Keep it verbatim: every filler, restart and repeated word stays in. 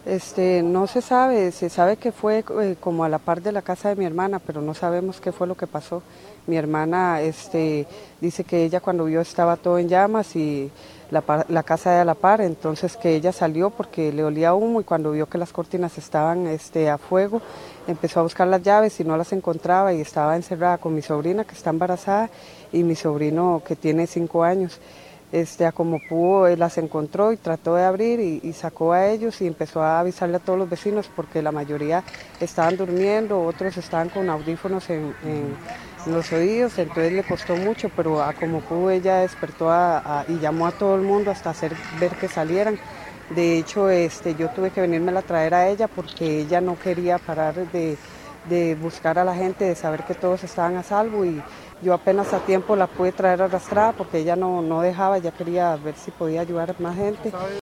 Este, no se sabe, se sabe que fue eh, como a la par de la casa de mi hermana, pero no sabemos qué fue lo que pasó. Mi hermana este, dice que ella cuando vio estaba todo en llamas y la, la casa de a la par, entonces que ella salió porque le olía humo y cuando vio que las cortinas estaban este, a fuego, empezó a buscar las llaves y no las encontraba y estaba encerrada con mi sobrina que está embarazada y mi sobrino que tiene cinco años. Este, a como pudo, él las encontró y trató de abrir y, y sacó a ellos y empezó a avisarle a todos los vecinos porque la mayoría estaban durmiendo, otros estaban con audífonos en, en, en los oídos, entonces le costó mucho, pero a como pudo ella despertó a, a, y llamó a todo el mundo hasta hacer ver que salieran. De hecho, este, yo tuve que venirme a traer a ella porque ella no quería parar de, de buscar a la gente, de saber que todos estaban a salvo y yo apenas a tiempo la pude traer arrastrada porque ella no, no dejaba, ya quería ver si podía ayudar a más gente.